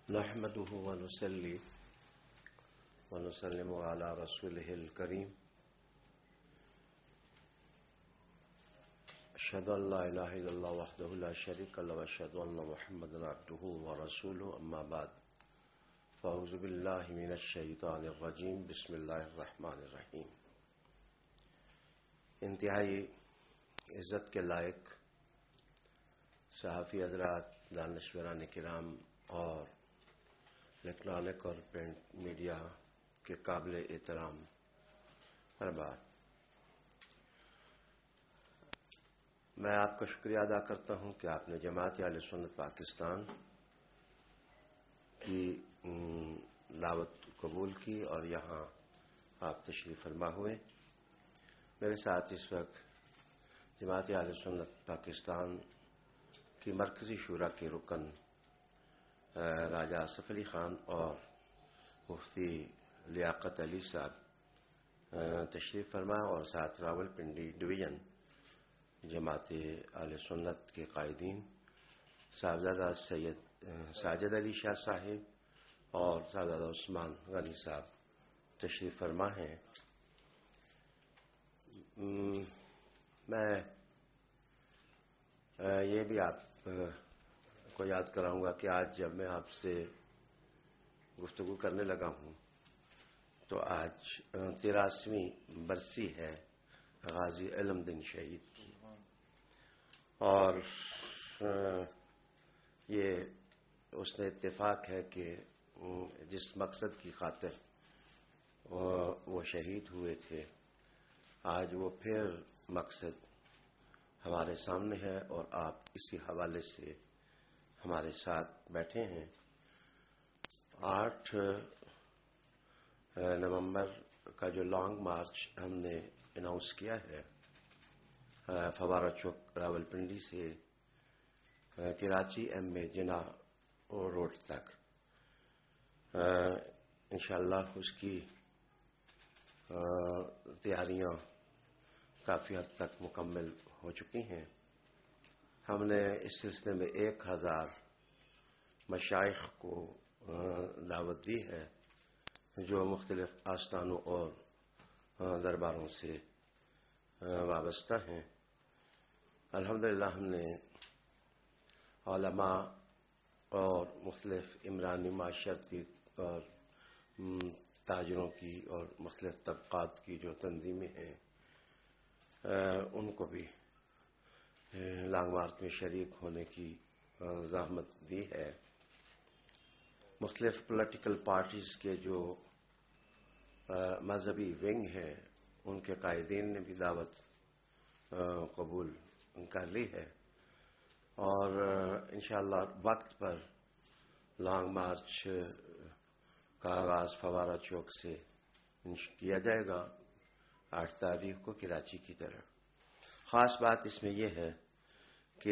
نحمده ونصلي ونسلم على رسوله الكريم أشهد أن لا إله إلا الله وحده لا شريك له وأشهد أن محمدا عبده ورسوله أما بعد فأعوذ بالله من الشيطان الرجيم بسم الله الرحمن الرحیم۔ انتہائی عزت کے لائق صحافی حضرات، دانشوران کرام اور الیکٹرانک اور پرنٹ میڈیا کے قابل احترام احباب، میں آپ کا شکریہ ادا کرتا ہوں کہ آپ نے جماعت اہل سنت پاکستان کی دعوت قبول کی اور یہاں آپ تشریف فرما ہوئے۔ میرے ساتھ اس وقت جماعت اہل سنت پاکستان کی مرکزی شورا کے رکن راجہ آصف علی خان اور مفتی لیاقت علی صاحب تشریف فرما اور ساتھ راولپنڈی ڈویژن جماعت اہل سنت کے قائدین صاحبزادہ سید ساجد علی شاہ صاحب اور صاحبزادہ عثمان غنی صاحب تشریف فرما ہیں۔ میں یہ بھی آپ کو یاد کراؤں گا کہ آج جب میں آپ سے گفتگو کرنے لگا ہوں تو آج 83ویں برسی ہے غازی علم دین شہید کی، اور یہ اس نے اتفاق ہے کہ جس مقصد کی خاطر وہ شہید ہوئے تھے آج وہ پھر مقصد ہمارے سامنے ہے اور آپ اسی حوالے سے ہمارے ساتھ بیٹھے ہیں۔ 8 نومبر کا جو لانگ مارچ ہم نے اناؤنس کیا ہے فوارہ چوک راولپنڈی سے Karachi M A Jinnah road تک، انشاءاللہ اس کی تیاریاں کافی حد تک مکمل ہو چکی ہیں۔ ہم نے اس سلسلے میں 1000 مشائخ کو دعوت دی ہے جو مختلف آستانوں اور درباروں سے وابستہ ہیں۔ الحمدللہ ہم نے علماء اور مختلف عمرانی معاشرتی اور تاجروں کی اور مختلف طبقات کی جو تنظیمیں ہیں ان کو بھی لانگ مارچ میں شریک ہونے کی زحمت دی ہے۔ مختلف پولیٹیکل پارٹیز کے جو مذہبی ونگ ہیں ان کے قائدین نے بھی دعوت قبول کر لی ہے، اور انشاءاللہ وقت پر لانگ مارچ کا آغاز فوارہ چوک سے کیا جائے گا 8 تاریخ کو کراچی کی طرف۔ خاص بات اس میں یہ ہے کہ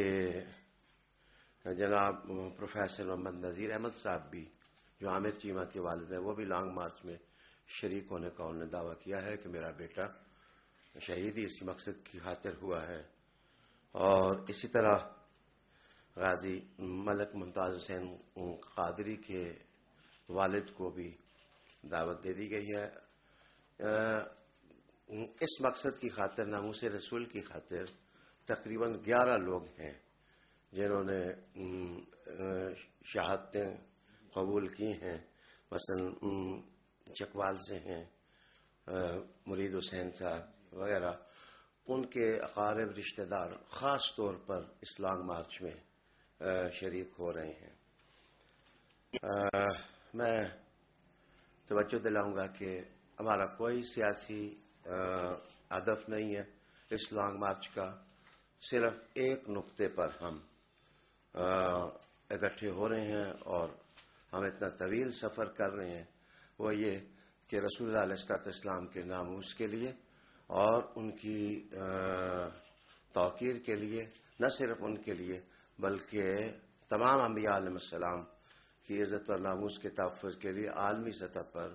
جناب پروفیسر محمد نذیر احمد صاحب بھی جو عامر چیمہ کے والد ہیں وہ بھی لانگ مارچ میں شریک ہونے کا انہوں نے دعویٰ کیا ہے کہ میرا بیٹا شہید ہی اسی مقصد کی خاطر ہوا ہے، اور اسی طرح غازی ملک ممتاز حسین قادری کے والد کو بھی دعوت دے دی گئی ہے۔ اس مقصد کی خاطر ناموس رسول کی خاطر تقریباً 11 لوگ ہیں جنہوں نے شہادتیں قبول کی ہیں، مثلا چکوال سے ہیں مرید حسین صاحب وغیرہ، ان کے اقارب رشتہ دار خاص طور پر اس لانگ مارچ میں شریک ہو رہے ہیں۔ میں توجہ دلاؤں گا کہ ہمارا کوئی سیاسی ہدف نہیں ہے اس لانگ مارچ کا، صرف ایک نقطے پر ہم اکٹھے ہو رہے ہیں اور ہم اتنا طویل سفر کر رہے ہیں، وہ یہ کہ رسول اللہ علیہ السلام کے ناموس کے لیے اور ان کی توقیر کے لیے، نہ صرف ان کے لیے بلکہ تمام انبیاء علیہ السلام کی عزت اور ناموس کے تحفظ کے لیے عالمی سطح پر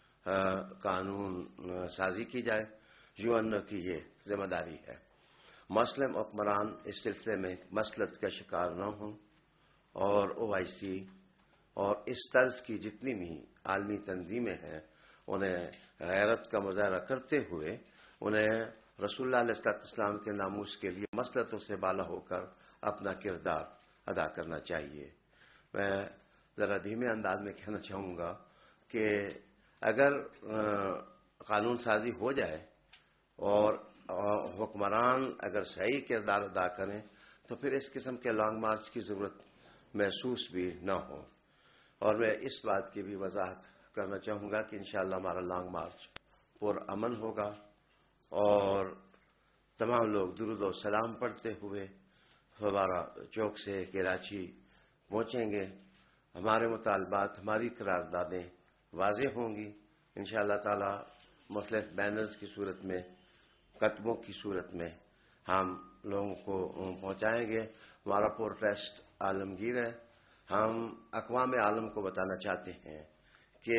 قانون سازی کی جائے۔ یون کی یہ ذمہ داری ہے۔ مسلم حکمران اس سلسلے میں مسلط کا شکار نہ ہوں اور OIC اور اس طرز کی جتنی بھی عالمی تنظیمیں ہیں انہیں غیرت کا مظاہرہ کرتے ہوئے انہیں رسول اللہ علیہ السلام کے ناموس کے لیے مسلطوں سے بالا ہو کر اپنا کردار ادا کرنا چاہیے۔ میں ذرا دھیمے انداز میں کہنا چاہوں گا کہ اگر قانون سازی ہو جائے اور حکمران اگر صحیح کردار ادا کریں تو پھر اس قسم کے لانگ مارچ کی ضرورت محسوس بھی نہ ہو۔ اور میں اس بات کی بھی وضاحت کرنا چاہوں گا کہ انشاءاللہ ہمارا لانگ مارچ پر امن ہوگا اور تمام لوگ درود و سلام پڑھتے ہوئے ہمارا چوک سے کراچی پہنچیں گے۔ ہمارے مطالبات، ہماری قراردادیں واضح ہوں گی انشاءاللہ تعالی، مختلف بینرز کی صورت میں، کتبوں کی صورت میں ہم لوگوں کو پہنچائیں گے۔ ہمارا پروٹیسٹ عالمگیر ہے۔ ہم اقوام عالم کو بتانا چاہتے ہیں کہ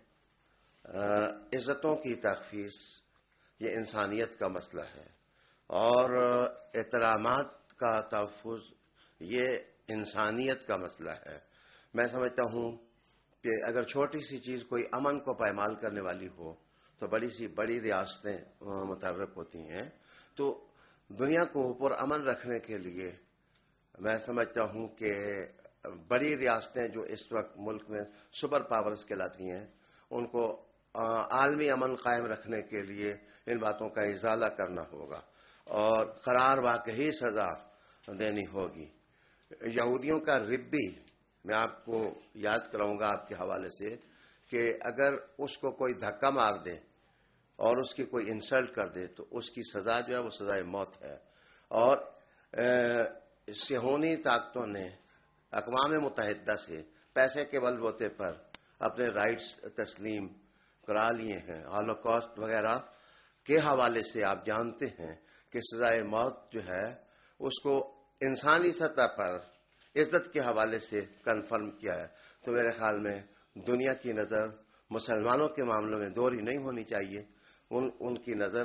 عزتوں کی تخفیف یہ انسانیت کا مسئلہ ہے اور احترامات کا تحفظ یہ انسانیت کا مسئلہ ہے۔ میں سمجھتا ہوں کہ اگر چھوٹی سی چیز کوئی امن کو پائمال کرنے والی ہو تو بڑی ریاستیں متحرک ہوتی ہیں۔ تو دنیا کو پرامن رکھنے کے لیے میں سمجھتا ہوں کہ بڑی ریاستیں جو اس وقت ملک میں سپر پاورز کہلاتی ہیں ان کو عالمی امن قائم رکھنے کے لیے ان باتوں کا ازالہ کرنا ہوگا اور قرار واقعی سزا دینی ہوگی۔ یہودیوں کا ربی میں آپ کو یاد کراؤں گا آپ کے حوالے سے کہ اگر اس کو کوئی دھکا مار دے اور اس کی کوئی انسلٹ کر دے تو اس کی سزا جو ہے وہ سزائے موت ہے۔ اور صہیونی طاقتوں نے اقوام متحدہ سے پیسے کے بل بوتے پر اپنے رائٹس تسلیم کرا لیے ہیں۔ ہولوکاسٹ وغیرہ کے حوالے سے آپ جانتے ہیں کہ سزائے موت جو ہے اس کو انسانی سطح پر عزت کے حوالے سے کنفرم کیا ہے۔ تو میرے خیال میں دنیا کی نظر مسلمانوں کے معاملوں میں دوہری نہیں ہونی چاہیے۔ ان کی نظر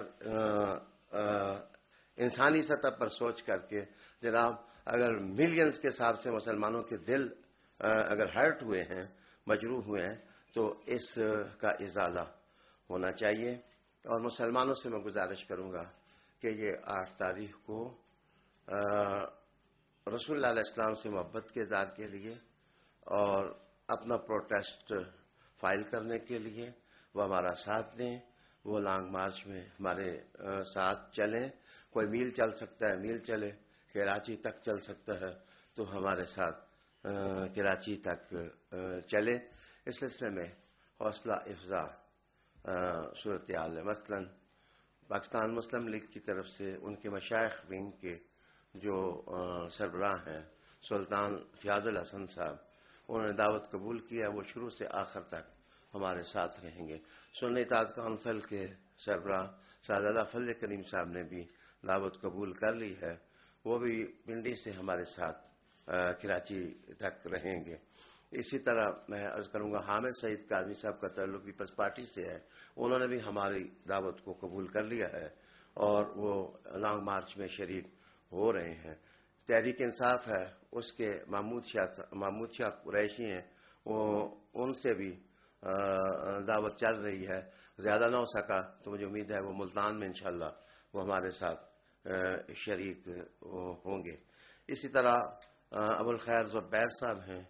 انسانی سطح پر سوچ کر کے جناب اگر ملینز کے حساب سے مسلمانوں کے دل اگر ہرٹ ہوئے ہیں، مجروح ہوئے ہیں تو اس کا ازالہ ہونا چاہیے۔ اور مسلمانوں سے میں گزارش کروں گا کہ یہ 8 تاریخ کو رسول اللہ علیہ السلام سے محبت کے اظہار کے لیے اور اپنا پروٹیسٹ فائل کرنے کے لیے وہ ہمارا ساتھ دیں، وہ لانگ مارچ میں ہمارے ساتھ چلیں۔ کوئی میل چل سکتا ہے میل چلے، کراچی تک چل سکتا ہے تو ہمارے ساتھ کراچی تک چلے۔ اس سلسلے میں حوصلہ افزا صورتحال ہے۔ مثلا پاکستان مسلم لیگ کی طرف سے ان کے مشائخ ونگ کے جو سربراہ ہیں سلطان فیاض الحسن صاحب، انہوں نے دعوت قبول کیا، وہ شروع سے آخر تک ہمارے ساتھ رہیں گے۔ سنی اطاعت کونسل کے سربراہ شہزادہ فضل کریم صاحب نے بھی دعوت قبول کر لی ہے، وہ بھی پنڈی سے ہمارے ساتھ کراچی تک رہیں گے۔ اسی طرح میں عرض کروں گا حامد سعید کاظمی صاحب کا تعلق پیپلز پارٹی سے ہے، انہوں نے بھی ہماری دعوت کو قبول کر لیا ہے اور وہ لانگ مارچ میں شریک ہو رہے ہیں۔ تحریک انصاف ہے، اس کے محمود شاہ قریشی ہیں، ان سے بھی دعوت چل رہی ہے۔ زیادہ نہ ہو سکا تو مجھے امید ہے وہ ملتان میں انشاءاللہ وہ ہمارے ساتھ شریک ہوں گے۔ اسی طرح ابوالخیر زبیر صاحب ہیں،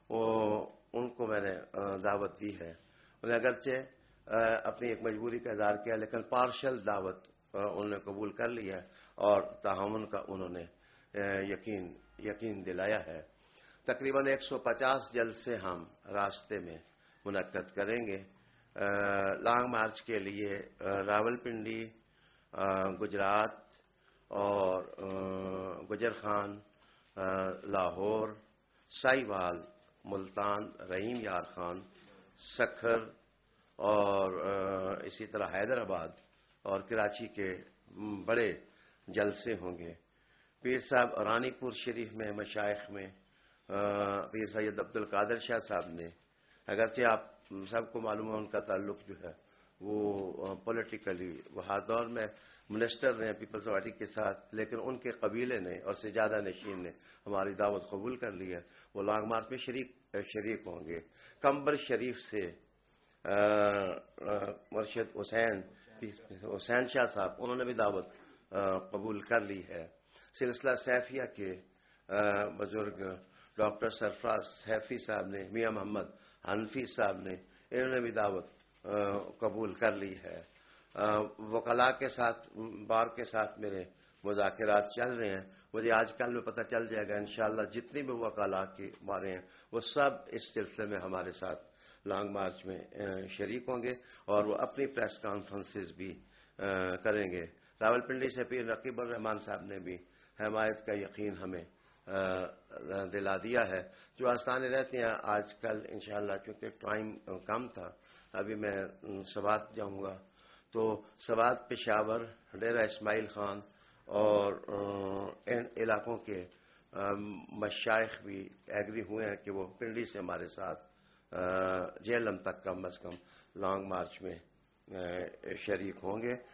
ان کو میں نے دعوت دی ہے، انہیں اگرچہ اپنی ایک مجبوری کا اظہار کیا لیکن پارشل دعوت انہوں نے قبول کر لی ہے اور تعاون کا انہوں نے یقین دلایا ہے۔ تقریباً 150 جلسے ہم راستے میں منعقد کریں گے۔ لانگ مارچ کے لیے راولپنڈی، گجرات اور گجرخان، لاہور، سائیوال، ملتان، رحیم یار خان، سکھر اور اسی طرح حیدرآباد اور کراچی کے بڑے جلسے ہوں گے۔ پیر صاحب رانی پور شریف میں مشائخ میں پیر سید عبدالقادر شاہ صاحب نے، اگرچہ آپ سب کو معلوم ہے ان کا تعلق جو ہے وہ پولیٹیکلی وہ ہر دور میں منسٹر رہے پیپلز پارٹی کے ساتھ، لیکن ان کے قبیلے نے اور سجادہ نشین نے ہماری دعوت قبول کر لی ہے، وہ لانگ مارچ میں شریک شریک ہوں گے. کمبر شریف سے مرشد حسین شاہ صاحب انہوں نے بھی دعوت قبول کر لی ہے. سلسلہ سیفیہ کے بزرگ ڈاکٹر سرفراز سیفی صاحب نے، میاں محمد حنفی صاحب نے، انہوں نے بھی دعوت قبول کر لی ہے. وکلاء کے ساتھ، بار کے ساتھ میرے مذاکرات چل رہے ہیں. مجھے آج کل میں پتہ چل جائے گا انشاءاللہ جتنی بھی وکلاء کے بارے ہیں وہ سب اس سلسلے میں ہمارے ساتھ لانگ مارچ میں شریک ہوں گے اور وہ اپنی پریس کانفرنسز بھی کریں گے. راولپنڈی سے پیر رقیب الرحمان صاحب نے بھی حمایت کا یقین ہمیں دلا دیا ہے. جو آستانے رہتے ہیں آج کل انشاءاللہ، چونکہ ٹائم کم تھا، ابھی میں سوات جاؤں گا، تو سوات، پشاور، ڈیرہ اسماعیل خان اور ان علاقوں کے مشائخ بھی ایگری ہوئے ہیں کہ وہ پنڈی سے ہمارے ساتھ جہلم تک کم از کم لانگ مارچ میں شریک ہوں گے.